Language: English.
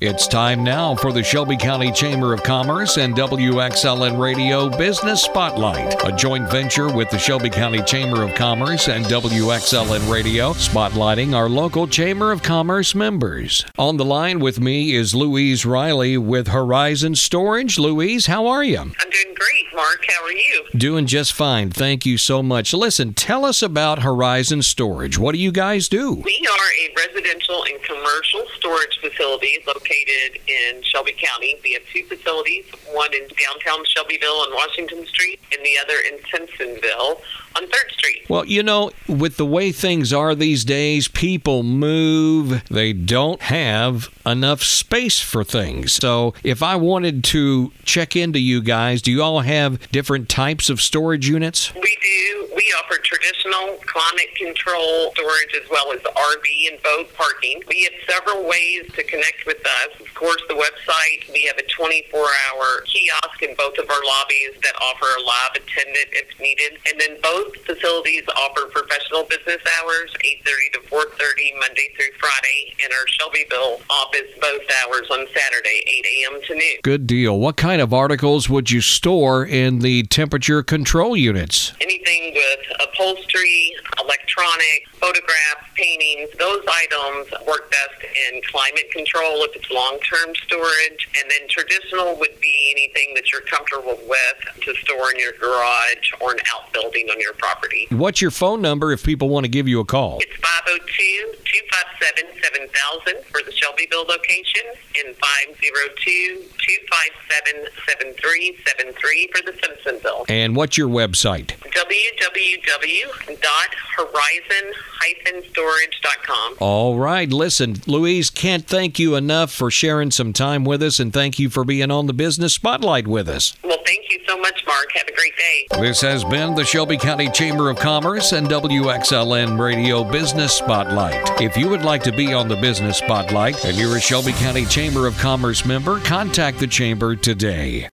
It's time now for the Shelby County Chamber of Commerce and WXLN Radio Business Spotlight, a joint venture with the Shelby County Chamber of Commerce and WXLN Radio, spotlighting our local Chamber of Commerce members. On the line with me is Louise Riley with Horizon Storage. Louise, how are you? I'm doing great, Mark. How are you? Doing just fine. Thank you so much. Listen, tell us about Horizon Storage. What do you guys do? We are a residential and commercial storage facility located in Shelby County. We have two facilities, one in downtown Shelbyville on Washington Street and the other in Simpsonville on 3rd Street. Well, you know, with the way things are these days, people move. They don't have enough space for things. So if I wanted to check into you guys, do you all have different types of storage units? We do. We offer traditional climate control storage as well as RV and boat parking. We have several ways to connect with us. Of course, the website, we have a 24-hour kiosk in both of our lobbies that offer a live attendant if needed. And then both facilities offer professional business hours, 8:30 to 4:30, Monday through Friday, and our Shelbyville office both hours on Saturday, 8 a.m. to noon. Good deal. What kind of articles would you store in the temperature control units? Anything with upholstery, electronics, photographs, paintings, those items work best in climate control if it's long-term storage. And then traditional would be anything that you're comfortable with to store in your garage or an outbuilding on your property. What's your phone number if people want to give you a call? It's 502-257-7000 for the Shelbyville location and 502-257-7373 for the Simpsonville. And what's your website? www.horizon-storage.com. All right. Listen, Louise, can't thank you enough for sharing some time with us, and thank you for being on the Business Spotlight with us. Well, thank you so much, Mark. Have a great day. This has been the Shelby County Chamber of Commerce and WXLN Radio Business Spotlight. If you would like to be on the Business Spotlight and you're a Shelby County Chamber of Commerce member, contact the Chamber today.